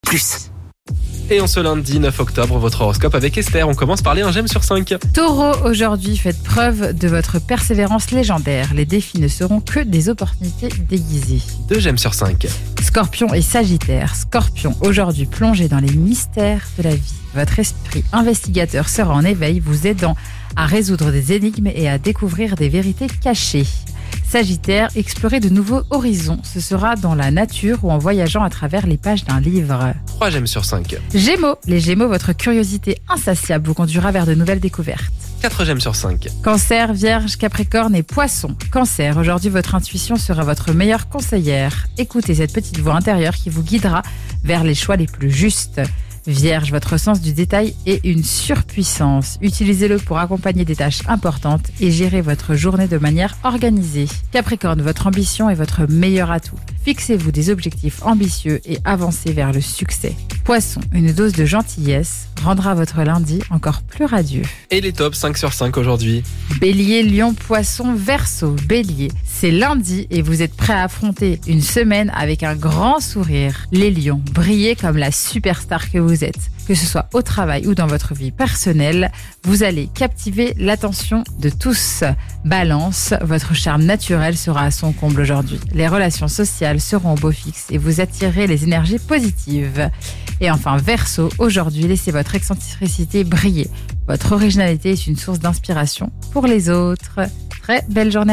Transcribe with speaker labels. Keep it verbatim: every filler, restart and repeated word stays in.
Speaker 1: plus.
Speaker 2: Et en ce lundi neuf octobre, votre horoscope avec Esther. On commence par les un gemme sur cinq.
Speaker 3: Taureau, aujourd'hui, faites preuve de votre persévérance légendaire. Les défis ne seront que des opportunités déguisées.
Speaker 2: deux gemmes sur cinq.
Speaker 3: Scorpion et Sagittaire. Scorpion, aujourd'hui, plongez dans les mystères de la vie. Votre esprit investigateur sera en éveil, vous aidant à résoudre des énigmes et à découvrir des vérités cachées. Sagittaire, explorez de nouveaux horizons. Ce sera dans la nature ou en voyageant à travers les pages d'un livre.
Speaker 2: trois gemmes sur cinq.
Speaker 3: Gémeaux, les Gémeaux, votre curiosité insatiable vous conduira vers de nouvelles découvertes.
Speaker 2: quatre gemmes sur cinq.
Speaker 3: Cancer, Vierge, Capricorne et Poisson. Cancer, aujourd'hui votre intuition sera votre meilleure conseillère. Écoutez cette petite voix intérieure qui vous guidera vers les choix les plus justes. Vierge, votre sens du détail est une surpuissance. Utilisez-le pour accompagner des tâches importantes et gérer votre journée de manière organisée. Capricorne, votre ambition est votre meilleur atout. Fixez-vous des objectifs ambitieux et avancez vers le succès. Poisson, une dose de gentillesse rendra votre lundi encore plus radieux.
Speaker 2: Et les tops cinq sur cinq aujourd'hui.
Speaker 3: Bélier, Lion, Poisson, Verseau. Bélier, c'est lundi et vous êtes prêt à affronter une semaine avec un grand sourire. Les lions, brillez comme la superstar que vous êtes. Que ce soit au travail ou dans votre vie personnelle, vous allez captiver l'attention de tous. Balance, votre charme naturel sera à son comble aujourd'hui. Les relations sociales seront au beau fixe et vous attirez les énergies positives. Et enfin, Verseau, aujourd'hui, laissez votre excentricité briller. Votre originalité est une source d'inspiration pour les autres. Très belle journée.